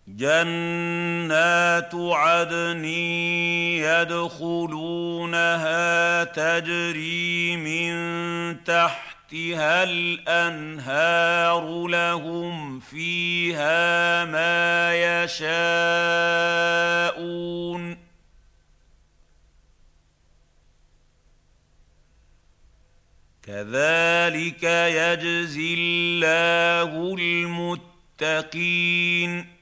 جنات عدن يدخلونها تجري من تحتها الأنهار لهم فيها ما يشاءون كذلك يجزي الله المتقين